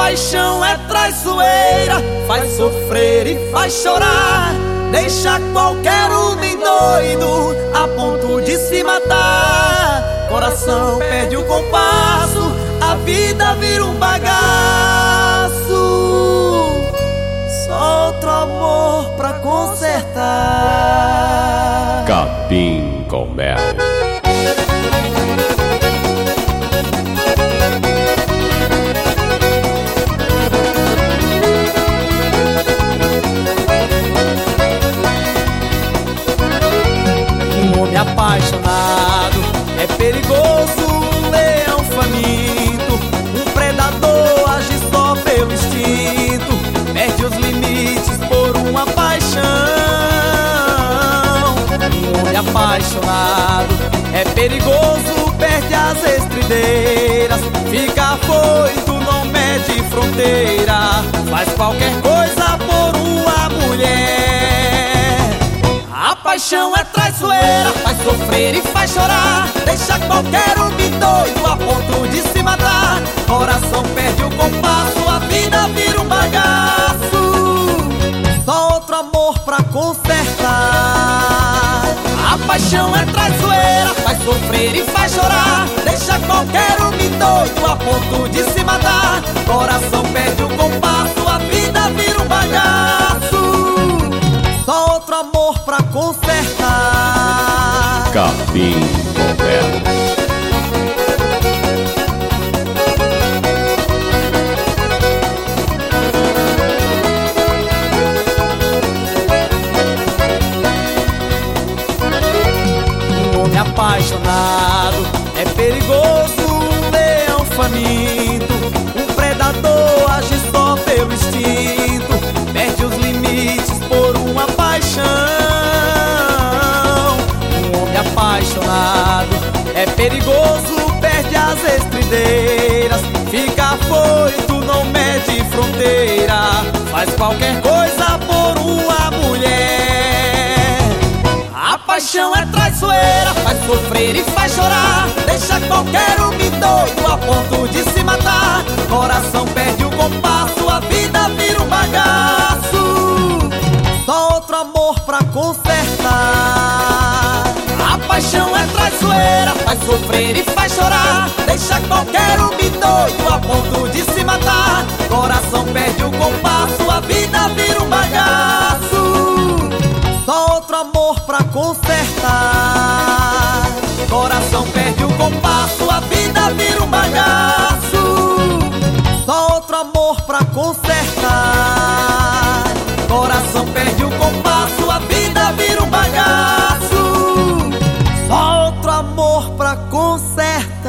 paixão é traiçoeira, faz sofrer e faz chorar, deixa qualquer homem doido a ponto de se matar. Coração perde o compasso, a vida vira um bagaço. Só outro amor pra consertar. Capim com mel. Um homem apaixonado é perigoso, um leão faminto, um predador age só pelo instinto, perde os limites por uma paixão. Um homem apaixonado é perigoso, perde as estrideiras, fica afoito, não mede fronteira, faz qualquer coisa por uma mulher. A paixão é traiçoeira, faz sofrer e faz chorar, deixa qualquer homem doido a ponto de se matar. Coração perde o compasso, a vida vira um bagaço. Só outro amor pra consertar. A paixão é traiçoeira, faz sofrer e faz chorar, deixa qualquer homem doido a ponto de se matar. Coração perde o compasso, a vida vira um bagaço. Só outro amor pra consertar. Capim com mel. Um homem apaixonado é perigoso, um leão faminto, um predador age só pelo instinto, perde os limites por uma paixão. Um homem apaixonado é perigoso, perde as estrideiras, fica afoito, não mede fronteira, faz qualquer coisa por uma mulher. A paixão é traiçoeira, faz sofrer e faz chorar, deixa qualquer homem doido a ponto de se matar. Coração perde o compasso, a vida vira um bagaço. Só outro amor pra consertar. A paixão é traiçoeira, faz sofrer e faz chorar, deixa qualquer homem doido a ponto de se matar. Coração perde o compasso, a vida vira um bagaço. Só outro amor pra consertar. Coração perde o compasso, a vida vira um bagaço. Só outro amor pra consertar. Coração perde o compasso, a vida vira um bagaço. Só outro amor pra consertar.